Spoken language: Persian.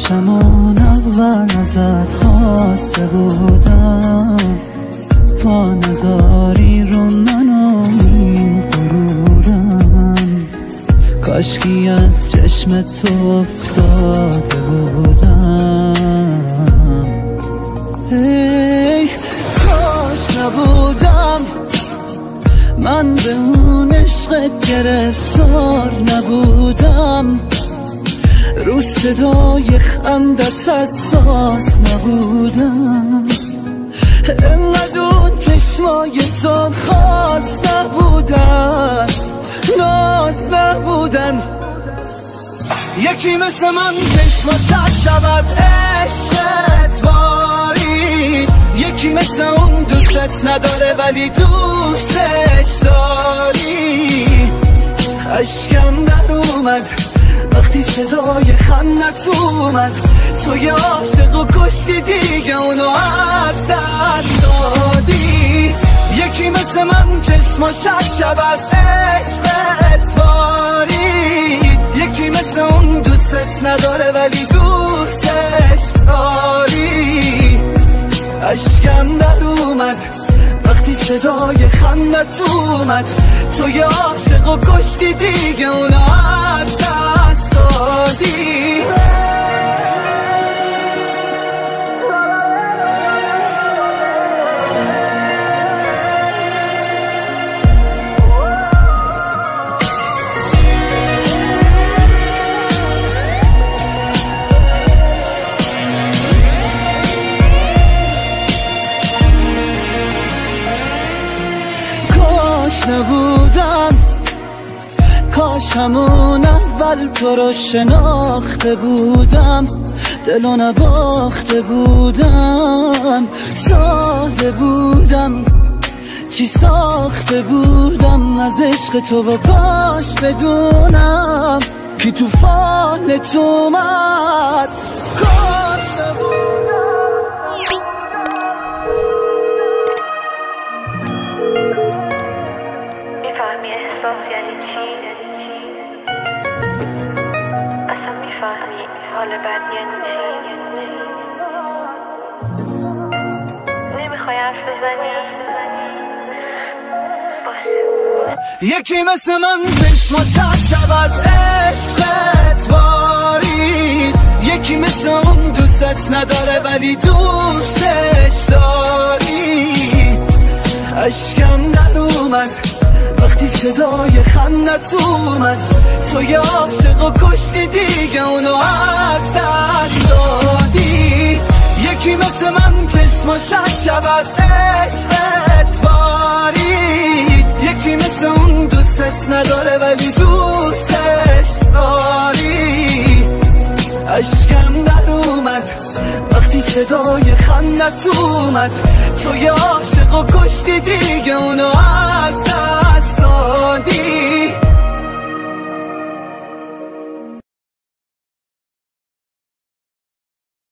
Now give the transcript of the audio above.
کاشم اون اول ازت خواسته بودم پا نزاری رو من این غرورم کاشکی از چشم تو افتاده بودم ای کاش نبودم من به اون عشق گرفتار نبودم رو صدای خندت حساس نبودم انقدر اون چشمای تو خاص نبودن ناز نبودن یکی مثل من چشماش شود عشقت باری یکی مثل اون دوستت نداره ولی دوستش داری اشکم در اومد وقتی صدای خندت اومد توی عاشق و کشتی دیگه اونو از دست دادی یکی مثل من چشماش شود عشقت باری یکی مثل اون دوستت نداره ولی دوستش داری اشکم در اومد وقتی صدای خندت اومد توی عاشق و کشتی دیگه اونو از دست دادی نبودم کاش همون اول تو رو شناخته بودم دلو نباخته بودم ساخته بودم چی ساخته بودم از عشق تو و کاش بدونم کی توفان تو اومد کاش نبودم میفهمی احساس یعنی چی؟ اصلا میفهمی حال بد یعنی چی؟ نمیخوای حرف بزنی؟ باشه یکی مثل من چشماش شود عشقت باری یکی مثل اون دوستت نداره ولی دوستش داری اشکم در اومد وقتی صدای خندت اومد توی عاشق و کشتی دیگه اونو از دست دادی یکی مثل من چشماش شود عشقت باری یکی مثل اون دوستت نداره ولی دوستش داری اشکم در اومد وقتی صدای خندت اومد توی عاشق و کشتی دیگه اونو از دست دادی